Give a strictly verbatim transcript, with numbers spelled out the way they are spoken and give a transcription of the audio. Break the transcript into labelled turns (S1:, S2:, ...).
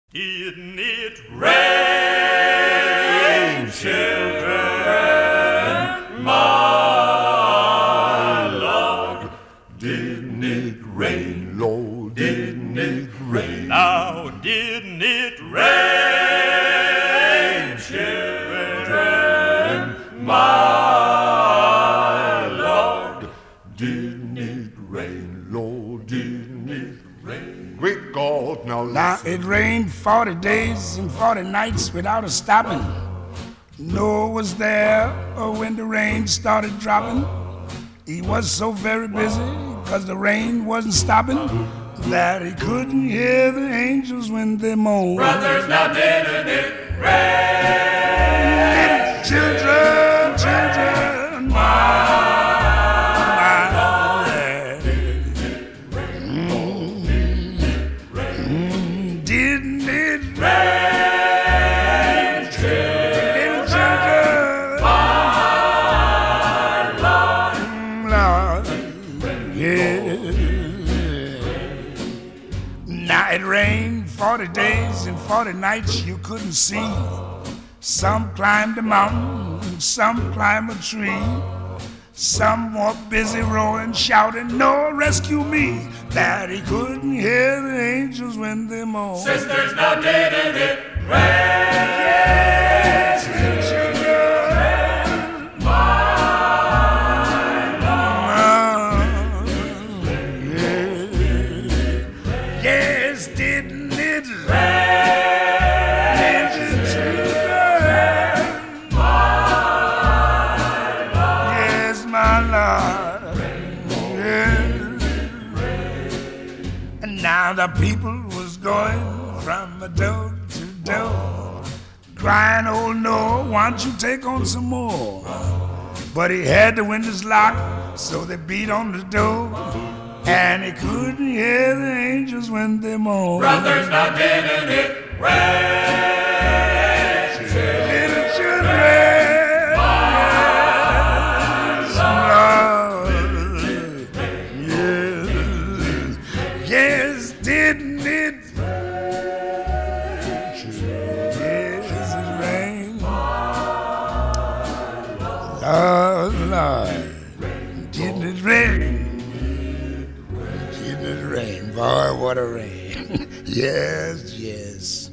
S1: Didn't it rain, children, my Lord? Didn't it rain, Lord? Didn't it rain? Now, didn't it rain, children, my Lord? Didn't it rain, Lord? Didn't it rain? Great God, now listen.
S2: Now it rained forty days and forty nights without a stopping. Noah was there when the rain started dropping. He was so very busy because the rain wasn't stopping that he couldn't hear the angels when they moaned.
S1: Brothers, now didn't it rain?
S2: Children, children, my, my Lord. Mm, mm, didn't it rain? Little children,
S1: My Lord.
S2: mm, Lord, yeah. Now it rained forty days and forty nights you couldn't see. Some climbed a mountain, some climbed a tree. Some were busy rowing, shouting, "Noah, rescue me!" That he couldn't hear the angels when they moaned.
S1: Sisters, now didn't it rain?
S2: Yes, little children,
S1: My Lord.
S2: yeah. Yes, didn't it
S1: Rain,
S2: little children? Yes, my Lord. Yeah. And now the people was going from door to door, crying, "Oh no, why don't you take on some more?" But he had the windows locked, so they beat on the door, and he couldn't hear the angels when they moaned.
S1: Brothers, now didn't it rain?
S2: Little children, yes, Lord, yes, yes, didn't it? Yes, it rained. Lord, Lord, didn't it rain? Didn't it rain? Boy, what a rain. Yes, yes.